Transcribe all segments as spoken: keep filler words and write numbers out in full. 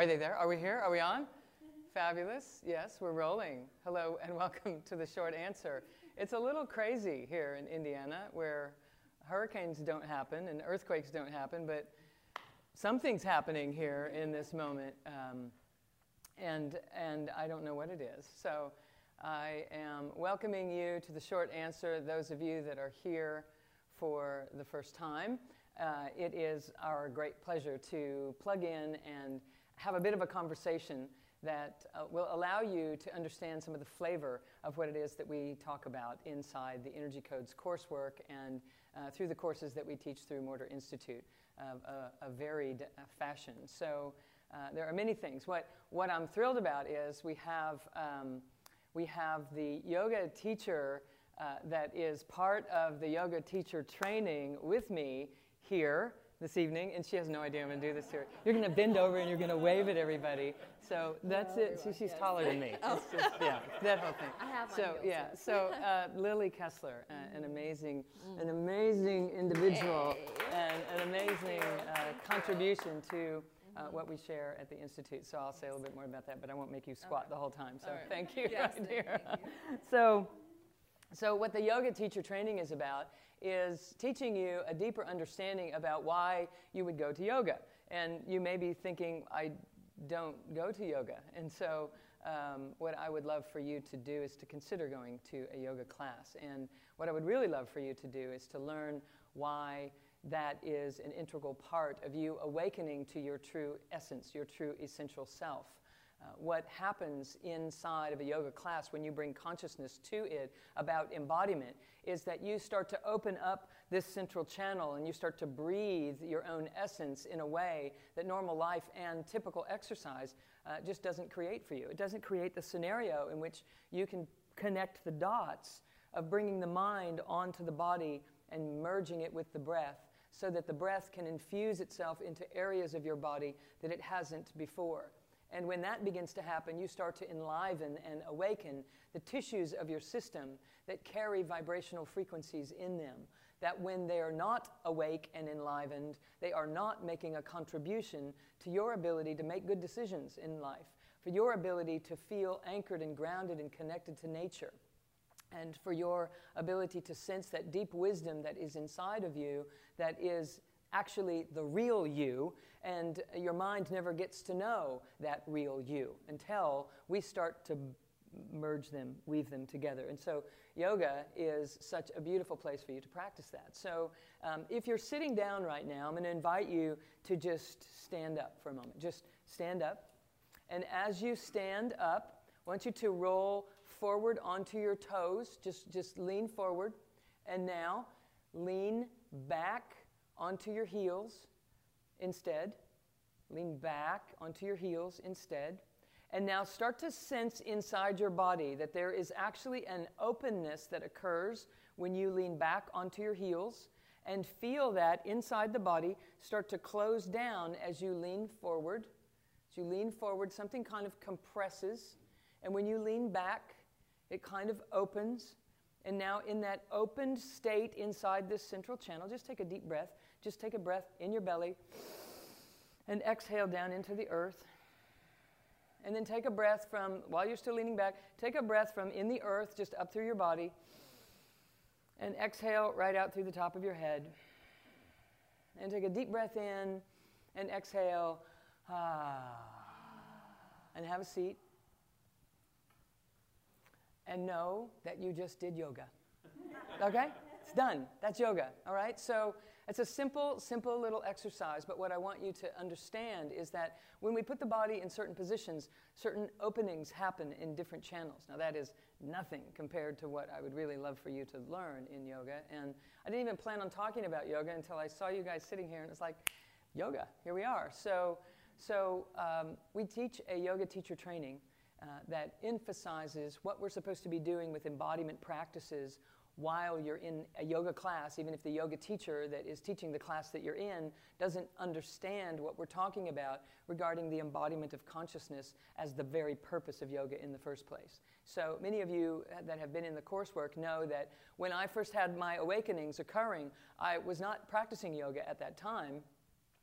Are they there? Are we here? Are we on? Fabulous. Yes, we're rolling. Hello and welcome to The Short Answer. It's a little crazy here in Indiana where hurricanes don't happen and earthquakes don't happen, but something's happening here in this moment, um, and, and I don't know what it is. So I am welcoming you to The Short Answer, those of you that are here for the first time. Uh, it is our great pleasure to plug in and have a bit of a conversation that uh, will allow you to understand some of the flavor of what it is that we talk about inside the Energy Codes coursework and uh, through the courses that we teach through Mortar Institute of a, a varied uh, fashion. So uh, there are many things. What, what I'm thrilled about is we have, um, we have the yoga teacher uh, that is part of the yoga teacher training with me here this evening, and she has no idea I'm going to do this here. You're going to bend over and you're going to wave at everybody. So that's it. See, she's yes. taller than me. Oh. It's just, yeah, that whole thing. I have my So yeah, so uh, Lily Kessler, uh, an amazing, mm. an amazing individual, hey. and an amazing uh, contribution to uh, what we share at the Institute. So I'll say a little bit more about that, but I won't make you squat okay. the whole time. So right. thank you yes, right thank here. you. So. So what the yoga teacher training is about is teaching you a deeper understanding about why you would go to yoga. And you may be thinking, I don't go to yoga. And so um, what I would love for you to do is to consider going to a yoga class. And what I would really love for you to do is to learn why that is an integral part of you awakening to your true essence, your true essential self. Uh, what happens inside of a yoga class when you bring consciousness to it about embodiment is that you start to open up this central channel and you start to breathe your own essence in a way that normal life and typical exercise uh, just doesn't create for you. It doesn't create the scenario in which you can connect the dots of bringing the mind onto the body and merging it with the breath so that the breath can infuse itself into areas of your body that it hasn't before. And when that begins to happen, you start to enliven and awaken the tissues of your system that carry vibrational frequencies in them, that when they are not awake and enlivened, they are not making a contribution to your ability to make good decisions in life, for your ability to feel anchored and grounded and connected to nature, and for your ability to sense that deep wisdom that is inside of you that is actually the real you, and your mind never gets to know that real you until we start to merge them, weave them together. And so yoga is such a beautiful place for you to practice that. So um, if you're sitting down right now, I'm going to invite you to just stand up for a moment. Just stand up. And as you stand up, I want you to roll forward onto your toes. Just, just lean forward. And now lean back onto your heels instead. Lean back onto your heels instead. And now start to sense inside your body that there is actually an openness that occurs when you lean back onto your heels, and feel that inside the body start to close down as you lean forward. As you lean forward, something kind of compresses. And when you lean back, it kind of opens. And now in that opened state inside this central channel, just take a deep breath. Just take a breath in your belly and exhale down into the earth. And then take a breath from, while you're still leaning back, take a breath from in the earth, just up through your body. And exhale right out through the top of your head. And take a deep breath in and exhale. Ah, and have a seat. And know that you just did yoga. Okay? It's done. That's yoga. All right? So it's a simple, simple little exercise, but what I want you to understand is that when we put the body in certain positions, certain openings happen in different channels. Now that is nothing compared to what I would really love for you to learn in yoga. And I didn't even plan on talking about yoga until I saw you guys sitting here and it's like, yoga, here we are. So, so um, we teach a yoga teacher training Uh, that emphasizes what we're supposed to be doing with embodiment practices while you're in a yoga class, even if the yoga teacher that is teaching the class that you're in doesn't understand what we're talking about regarding the embodiment of consciousness as the very purpose of yoga in the first place. So many of you that have been in the coursework know that when I first had my awakenings occurring, I was not practicing yoga at that time.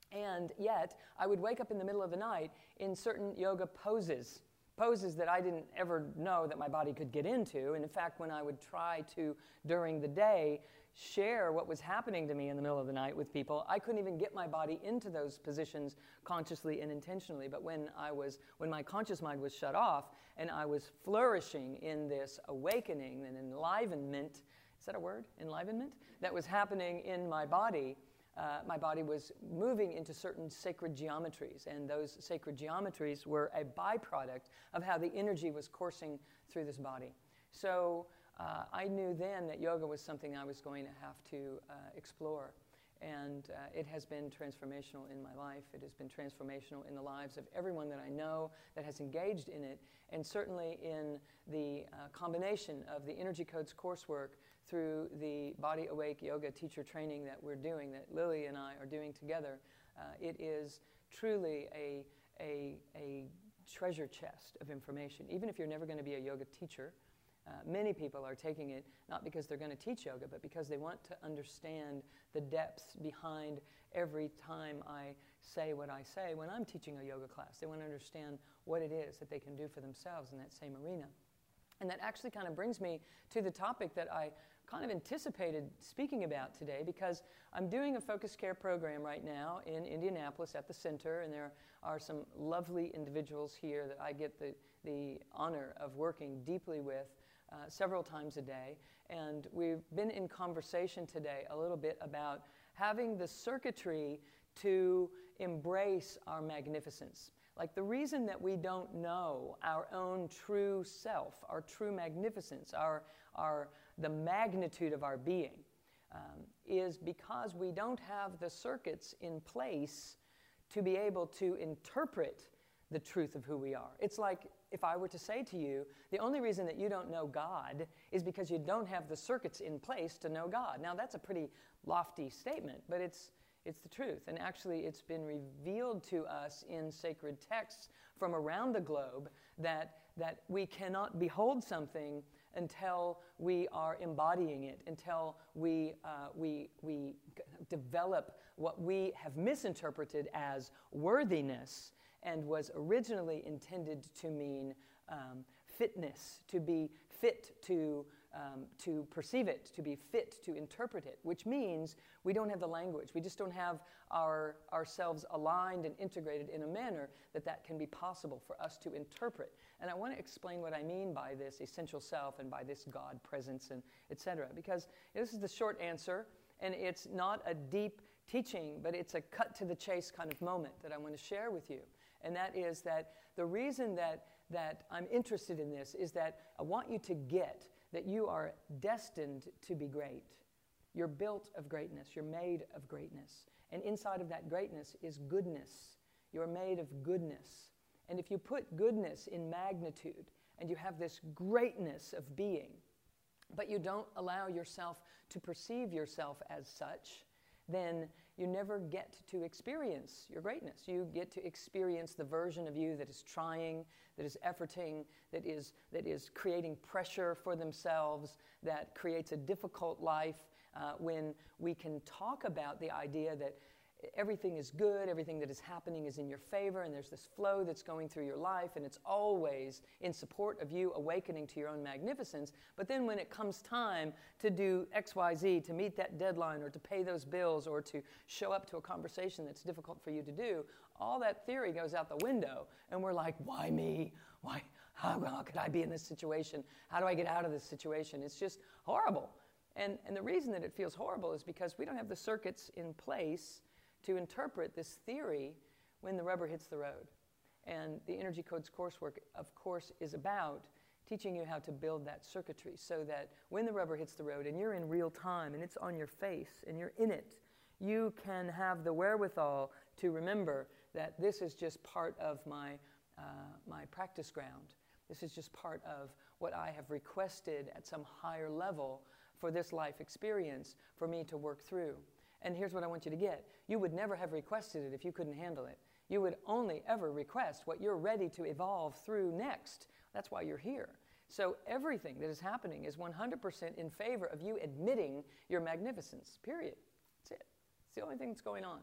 And yet, I would wake up in the middle of the night in certain yoga poses, poses that I didn't ever know that my body could get into. And in fact, when I would try to, during the day, share what was happening to me in the middle of the night with people, I couldn't even get my body into those positions consciously and intentionally. But when I was, when my conscious mind was shut off and I was flourishing in this awakening and enlivenment, is that a word? Enlivenment? That was happening in my body. Uh, my body was moving into certain sacred geometries, and those sacred geometries were a byproduct of how the energy was coursing through this body. So uh, I knew then that yoga was something I was going to have to uh, explore, and uh, it has been transformational in my life. It has been transformational in the lives of everyone that I know that has engaged in it, and certainly in the uh, combination of the Energy Codes coursework through the Body Awake Yoga teacher training that we're doing, that Lily and I are doing together. Uh, it is truly a, a, a treasure chest of information. Even if you're never going to be a yoga teacher, uh, many people are taking it not because they're going to teach yoga, but because they want to understand the depths behind every time I say what I say when I'm teaching a yoga class. They want to understand what it is that they can do for themselves in that same arena. And that actually kind of brings me to the topic that I kind of anticipated speaking about today, because I'm doing a focused care program right now in Indianapolis at the center, and there are some lovely individuals here that I get the, the honor of working deeply with uh, several times a day. And we've been in conversation today a little bit about having the circuitry to embrace our magnificence. Like the reason that we don't know our own true self, our true magnificence, our, our, the magnitude of our being, um, is because we don't have the circuits in place to be able to interpret the truth of who we are. It's like if I were to say to you, the only reason that you don't know God is because you don't have the circuits in place to know God. Now that's a pretty lofty statement, but it's It's the truth, and actually it's been revealed to us in sacred texts from around the globe that, that we cannot behold something until we are embodying it, until we, uh, we, we develop what we have misinterpreted as worthiness and was originally intended to mean um, fitness, to be fit to Um, to perceive it, to be fit to interpret it, which means we don't have the language. We just don't have our, ourselves aligned and integrated in a manner that that can be possible for us to interpret. And I want to explain what I mean by this essential self and by this God presence and et cetera, because this is the short answer, and it's not a deep teaching, but it's a cut to the chase kind of moment that I want to share with you. And that is that the reason that, that I'm interested in this is that I want you to get that you are destined to be great. You're built of greatness. You're made of greatness. And inside of that greatness is goodness. You're made of goodness. And if you put goodness in magnitude and you have this greatness of being, but you don't allow yourself to perceive yourself as such, then you never get to experience your greatness. You get to experience the version of you that is trying, that is efforting, that is, that is creating pressure for themselves, that creates a difficult life uh, when we can talk about the idea that everything is good, everything that is happening is in your favor, and there's this flow that's going through your life, and it's always in support of you awakening to your own magnificence. But then when it comes time to do X, Y, Z, to meet that deadline, or to pay those bills, or to show up to a conversation that's difficult for you to do, all that theory goes out the window, and we're like, why me? Why? How, how could I be in this situation? How do I get out of this situation? It's just horrible. And, and the reason that it feels horrible is because we don't have the circuits in place to interpret this theory when the rubber hits the road. And the Energy Codes coursework, of course, is about teaching you how to build that circuitry so that when the rubber hits the road and you're in real time and it's on your face and you're in it, you can have the wherewithal to remember that this is just part of my, uh, my practice ground. This is just part of what I have requested at some higher level for this life experience for me to work through. And here's what I want you to get. You would never have requested it if you couldn't handle it. You would only ever request what you're ready to evolve through next. That's why you're here. So everything that is happening is one hundred percent in favor of you admitting your magnificence, period. That's it. It's the only thing that's going on.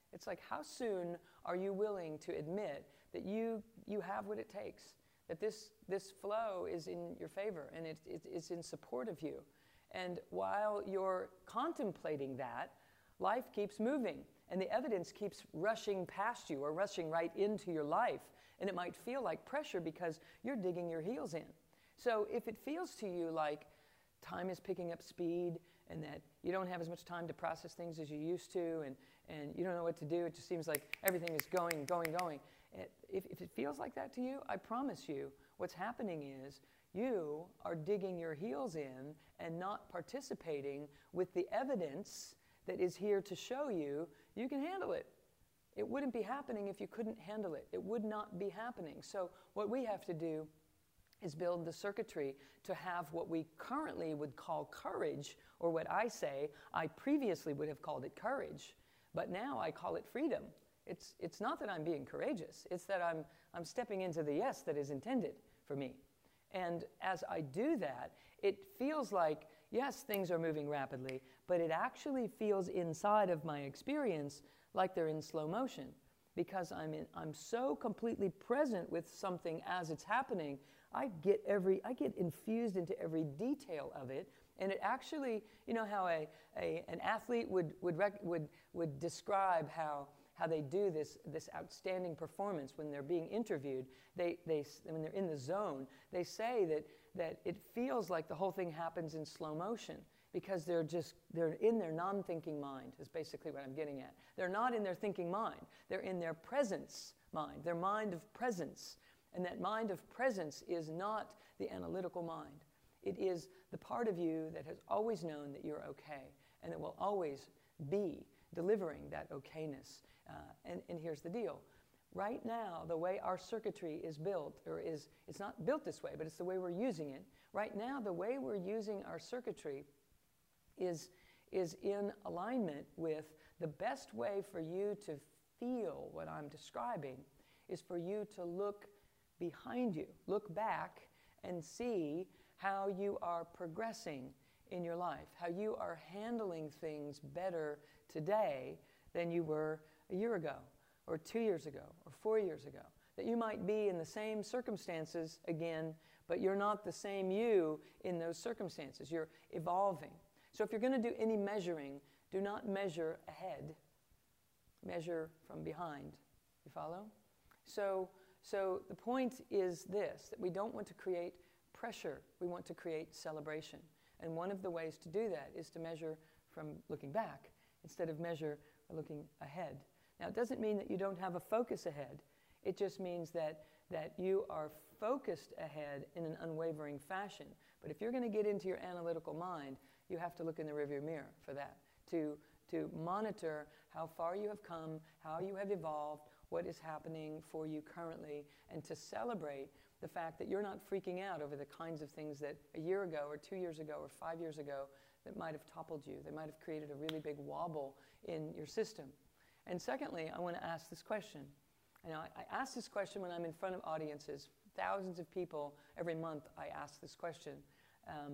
It's like, how soon are you willing to admit that you, you have what it takes, that this, this flow is in your favor and it, it, it's in support of you. And while you're contemplating that, life keeps moving and the evidence keeps rushing past you or rushing right into your life. And it might feel like pressure because you're digging your heels in. So if it feels to you like time is picking up speed and that you don't have as much time to process things as you used to and, and you don't know what to do, it just seems like everything is going, going, going. If, if it feels like that to you, I promise you what's happening is you are digging your heels in and not participating with the evidence that is here to show you you can handle it. It wouldn't be happening if you couldn't handle it. It would not be happening. So what we have to do is build the circuitry to have what we currently would call courage, or what I say, I previously would have called it courage, but now I call it freedom. It's, it's not that I'm being courageous, it's that I'm, I'm stepping into the yes that is intended for me. And as I do that, it feels like, yes, things are moving rapidly, but it actually feels inside of my experience like they're in slow motion, because I'm, in, I'm so completely present with something as it's happening. I get every, I get infused into every detail of it, and it actually, you know how a, a an athlete would would rec, would would describe how how they do this this outstanding performance when they're being interviewed. They they when they're in the zone, they say that that it feels like the whole thing happens in slow motion because they're just they're in their non-thinking mind. Is basically what I'm getting at. They're not in their thinking mind. They're in their presence mind. Their mind of presence. And that mind of presence is not the analytical mind. It is the part of you that has always known that you're okay and that will always be delivering that okayness. Uh, and, and here's the deal. Right now, the way our circuitry is built, or is, it's not built this way, but it's the way we're using it. Right now, the way we're using our circuitry is, is in alignment with the best way for you to feel what I'm describing is for you to look behind you, look back and see how you are progressing in your life, how you are handling things better today than you were a year ago, or two years ago, or four years ago. That you might be in the same circumstances again, but you're not the same you in those circumstances. You're evolving. So if you're going to do any measuring, do not measure ahead. Measure from behind. You follow? So So the point is this, that we don't want to create pressure. We want to create celebration. And one of the ways to do that is to measure from looking back instead of measure looking ahead. Now, it doesn't mean that you don't have a focus ahead. It just means that, that you are focused ahead in an unwavering fashion. But if you're going to get into your analytical mind, you have to look in the rearview mirror for that, to, to monitor how far you have come, how you have evolved, what is happening for you currently, and to celebrate the fact that you're not freaking out over the kinds of things that a year ago or two years ago or five years ago that might have toppled you. They might have created a really big wobble in your system. And secondly, I want to ask this question. And I, I ask this question when I'm in front of audiences. Thousands of people every month I ask this question. Um,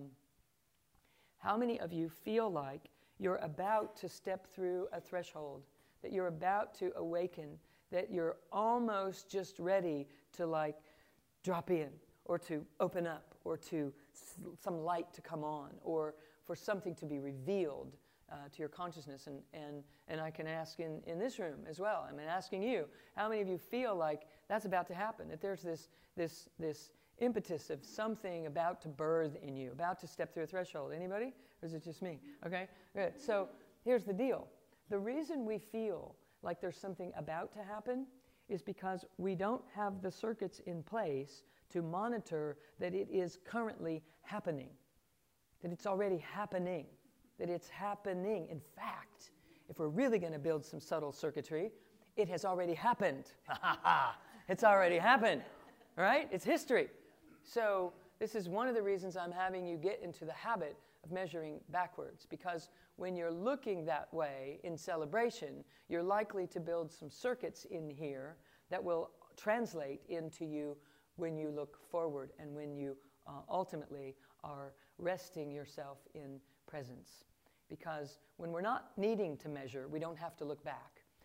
how many of you feel like you're about to step through a threshold, that you're about to awaken, that you're almost just ready to like drop in or to open up or to s- some light to come on or for something to be revealed uh, to your consciousness? And, and, and I can ask in, in this room as well. I'm asking you, how many of you feel like that's about to happen, that there's this, this, this impetus of something about to birth in you, about to step through a threshold? Anybody? Or is it just me? Okay, good. So here's the deal. The reason we feel like there's something about to happen is because we don't have the circuits in place to monitor that it is currently happening, that it's already happening, that it's happening. In fact, if we're really going to build some subtle circuitry, it has already happened. It's already happened, right? It's history. So this is one of the reasons I'm having you get into the habit of measuring backwards, because when you're looking that way in celebration, you're likely to build some circuits in here that will translate into you when you look forward and when you uh, ultimately are resting yourself in presence. Because when we're not needing to measure, we don't have to look back.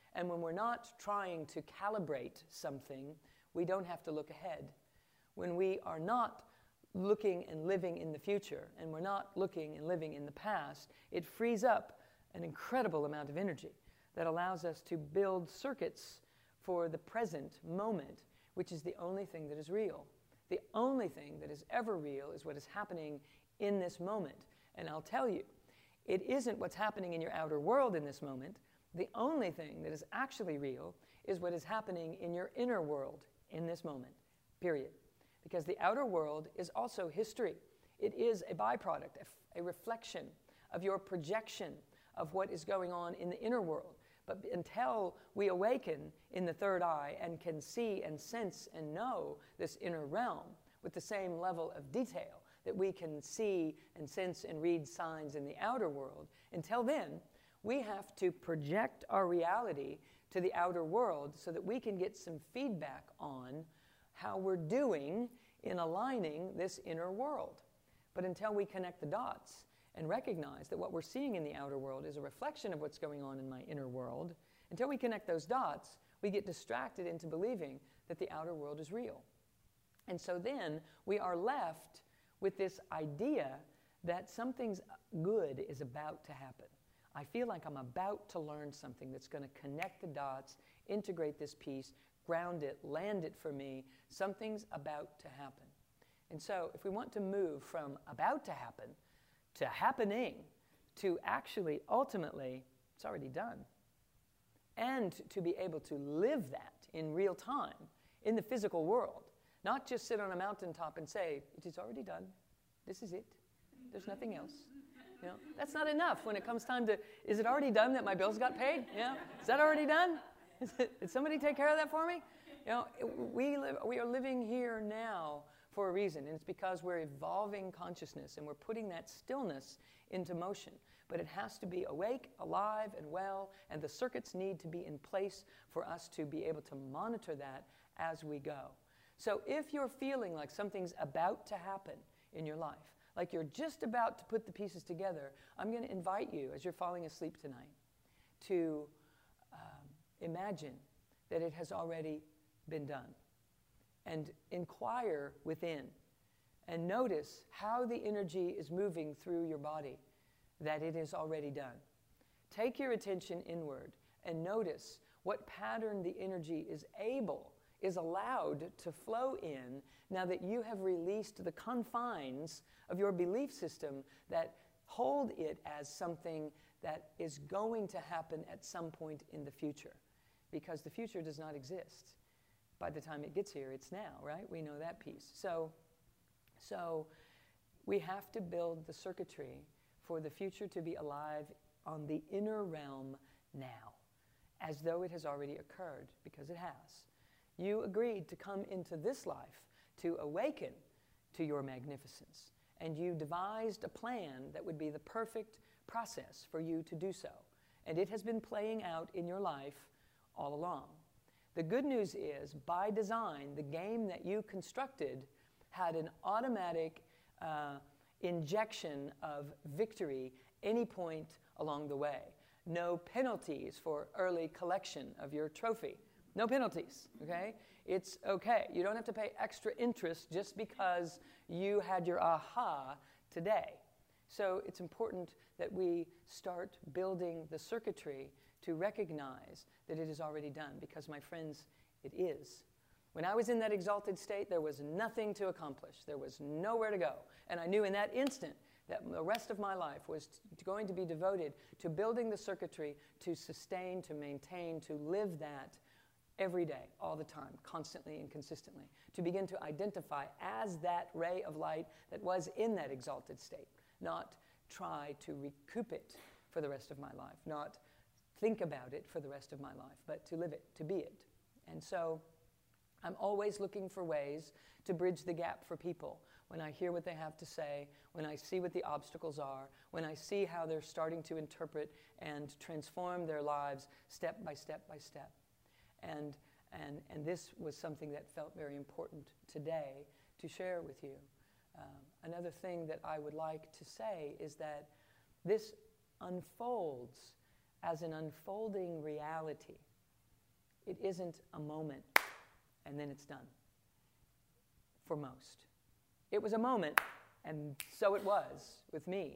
And when we're not trying to calibrate something, we don't have to look ahead. When we are not looking and living in the future, and we're not looking and living in the past, it frees up an incredible amount of energy that allows us to build circuits for the present moment, which is the only thing that is real. The only thing that is ever real is what is happening in this moment. And I'll tell you, it isn't what's happening in your outer world in this moment. The only thing that is actually real is what is happening in your inner world in this moment, period. Because the outer world is also history. It is a byproduct, a, f- a reflection of your projection of what is going on in the inner world. But until we awaken in the third eye and can see and sense and know this inner realm with the same level of detail that we can see and sense and read signs in the outer world, until then, we have to project our reality to the outer world so that we can get some feedback on how we're doing in aligning this inner world. But until we connect the dots and recognize that what we're seeing in the outer world is a reflection of what's going on in my inner world, until we connect those dots, we get distracted into believing that the outer world is real. And so then we are left with this idea that something's good is about to happen. I feel like I'm about to learn something that's going to connect the dots, integrate this piece, ground it, land it for me. Something's about to happen. And so if we want to move from about to happen to happening to actually, ultimately, it's already done, and to be able to live that in real time in the physical world, not just sit on a mountaintop and say, it is already done, this is it, there's nothing else. You know, that's not enough when it comes time to, is it already done that my bills got paid? You know, is that already done? Is it, did somebody take care of that for me? You know, it, we, live, we are living here now for a reason, and it's because we're evolving consciousness and we're putting that stillness into motion. But it has to be awake, alive, and well, and the circuits need to be in place for us to be able to monitor that as we go. So if you're feeling like something's about to happen in your life, like you're just about to put the pieces together, I'm going to invite you, as you're falling asleep tonight, to um, imagine that it has already been done. And inquire within and notice how the energy is moving through your body, that it is already done. Take your attention inward and notice what pattern the energy is able, is allowed to flow in now that you have released the confines of your belief system that hold it as something that is going to happen at some point in the future. Because the future does not exist. By the time it gets here, it's now, right? We know that piece. So, so we have to build the circuitry for the future to be alive on the inner realm now, as though it has already occurred, because it has. You agreed to come into this life to awaken to your magnificence, and you devised a plan that would be the perfect process for you to do so. And it has been playing out in your life all along. The good news is, by design, the game that you constructed had an automatic uh, injection of victory any point along the way. No penalties for early collection of your trophy. No penalties, okay? It's okay. You don't have to pay extra interest just because you had your aha today. So it's important that we start building the circuitry to recognize that it is already done, because, my friends, it is. When I was in that exalted state, there was nothing to accomplish. There was nowhere to go. And I knew in that instant that the rest of my life was t- going to be devoted to building the circuitry to sustain, to maintain, to live that every day, all the time, constantly and consistently, to begin to identify as that ray of light that was in that exalted state, not try to recoup it for the rest of my life, not think about it for the rest of my life, but to live it, to be it. And so I'm always looking for ways to bridge the gap for people. When I hear what they have to say, when I see what the obstacles are, when I see how they're starting to interpret and transform their lives step by step by step. And, and, and this was something that felt very important today to share with you. Um, another thing that I would like to say is that this unfolds as an unfolding reality. It isn't a moment and then it's done, for most. It was a moment, and so it was with me.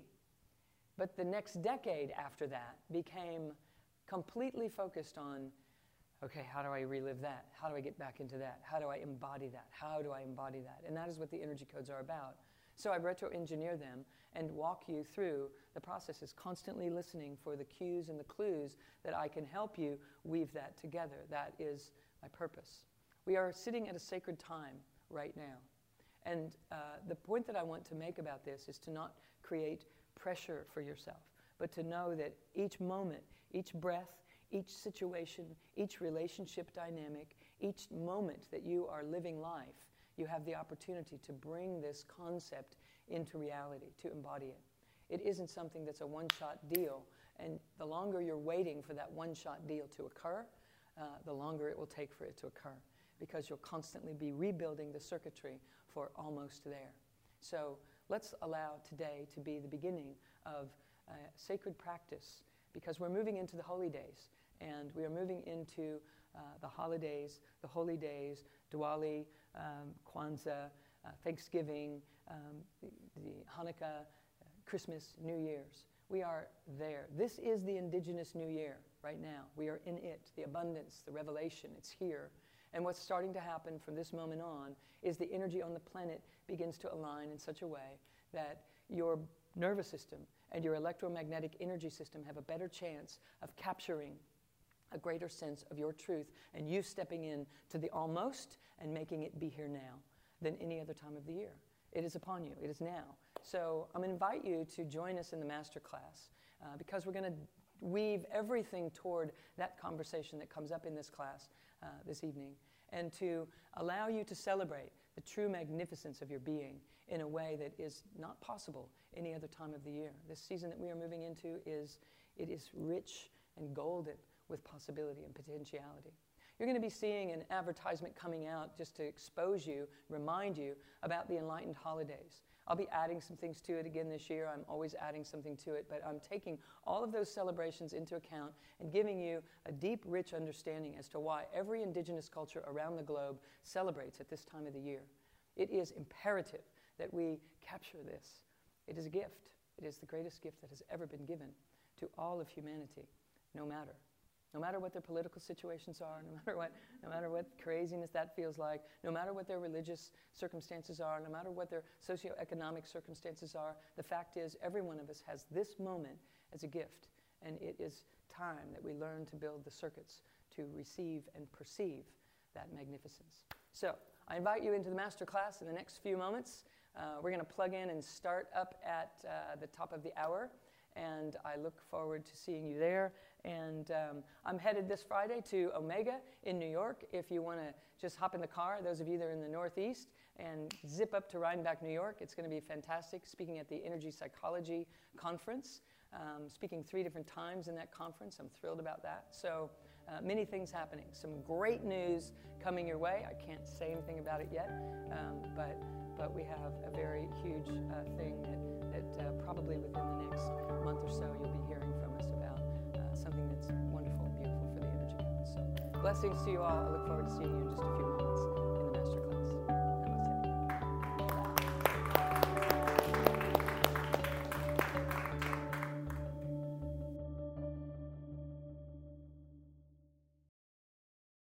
But the next decade after that became completely focused on, okay, how do I relive that? How do I get back into that? How do I embody that? How do I embody that? And that is what the energy codes are about. So I retro-engineer them and walk you through the processes, constantly listening for the cues and the clues that I can help you weave that together. That is my purpose. We are sitting at a sacred time right now. And uh, the point that I want to make about this is to not create pressure for yourself, but to know that each moment, each breath, each situation, each relationship dynamic, each moment that you are living life, you have the opportunity to bring this concept into reality, to embody it. It isn't something that's a one-shot deal, and the longer you're waiting for that one-shot deal to occur, uh, the longer it will take for it to occur, because you'll constantly be rebuilding the circuitry for almost there. So let's allow today to be the beginning of uh, sacred practice, because we're moving into the holy days, and we are moving into uh, the holidays, the holy days, Diwali, um, Kwanzaa, uh, Thanksgiving, um, the, the Hanukkah, uh, Christmas, New Year's. We are there. This is the indigenous New Year right now. We are in it, the abundance, the revelation, it's here. And what's starting to happen from this moment on is the energy on the planet begins to align in such a way that your nervous system and your electromagnetic energy system have a better chance of capturing a greater sense of your truth and you stepping in to the almost and making it be here now than any other time of the year. It is upon you. It is now. So I'm going to invite you to join us in the master class uh, because we're going to weave everything toward that conversation that comes up in this class uh, this evening, and to allow you to celebrate the true magnificence of your being in a way that is not possible any other time of the year. This season that we are moving into is, it is rich and golden with possibility and potentiality. You're going to be seeing an advertisement coming out just to expose you, remind you about the Enlightened Holidays. I'll be adding some things to it again this year. I'm always adding something to it, but I'm taking all of those celebrations into account and giving you a deep, rich understanding as to why every indigenous culture around the globe celebrates at this time of the year. It is imperative that we capture this. It is a gift. It is the greatest gift that has ever been given to all of humanity, no matter. No matter what their political situations are, no matter what, no matter what craziness that feels like, no matter what their religious circumstances are, no matter what their socioeconomic circumstances are, the fact is every one of us has this moment as a gift, and it is time that we learn to build the circuits to receive and perceive that magnificence. So I invite you into the master class in the next few moments. Uh, we're going to plug in and start up at uh, the top of the hour, and I look forward to seeing you there. And um, I'm headed this Friday to Omega in New York. If you want to just hop in the car, those of you that are in the Northeast, and zip up to Rhinebeck, New York. It's going to be fantastic, speaking at the Energy Psychology Conference, um, speaking three different times in that conference. I'm thrilled about that. So uh, many things happening. Some great news coming your way. I can't say anything about it yet, um, but, but we have a very huge uh, thing that, that uh, probably within the next month or so you'll be hearing from us about. Something that's wonderful and beautiful for the energy code. So blessings to you all. I look forward to seeing you in just a few moments.